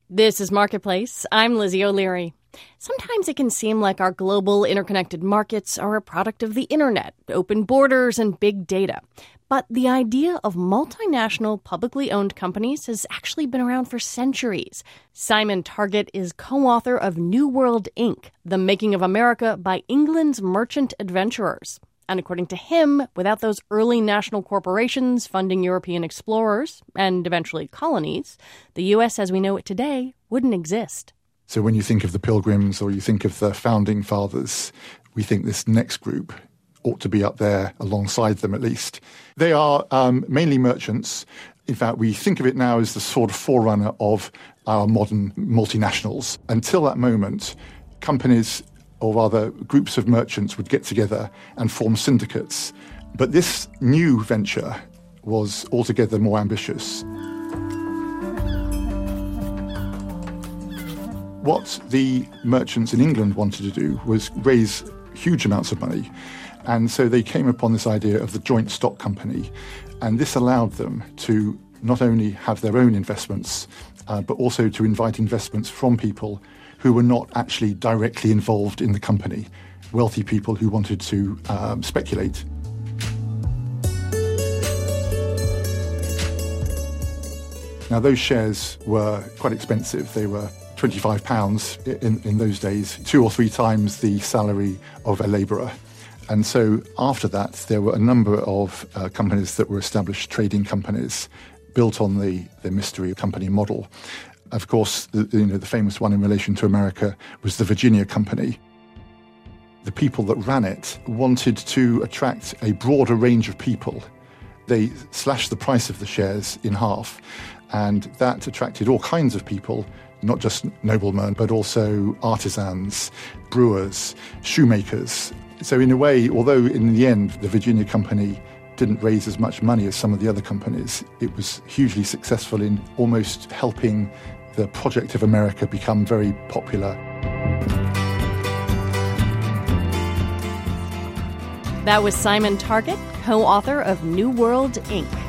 This is Marketplace. I'm Lizzie O'Leary. Sometimes it can seem like our global interconnected markets are a product of the internet, open borders, and big data. But the idea of multinational, publicly owned companies has actually been around for centuries. Simon Targett is co-author of New World, Inc., The Making of America by England's Merchant Adventurers. And according to him, without those early national corporations funding European explorers and eventually colonies, the U.S. as we know it today wouldn't exist. So when you think of the Pilgrims or you think of the Founding Fathers, we think this next group ought to be up there alongside them at least. They are mainly merchants. In fact, we think of it now as the sort of forerunner of our modern multinationals. Until that moment, companies, or rather groups of merchants, would get together and form syndicates. But this new venture was altogether more ambitious. What the merchants in England wanted to do was raise huge amounts of money. And so they came upon this idea of the joint stock company. And this allowed them to not only have their own investments, but also to invite investments from people who were not actually directly involved in the company, wealthy people who wanted to speculate. Now, those shares were quite expensive. They were £25 in those days, 2 or 3 times the salary of a labourer. And so after that, there were a number of companies that were established, trading companies, built on the mystery company model. Of course, the famous one in relation to America was the Virginia Company. The people that ran it wanted to attract a broader range of people. They slashed the price of the shares in half, and that attracted all kinds of people, not just noblemen, but also artisans, brewers, shoemakers. So in a way, although in the end the Virginia Company didn't raise as much money as some of the other companies, it was hugely successful in almost helping the project of America become very popular. That was Simon Targett, co-author of New World, Inc.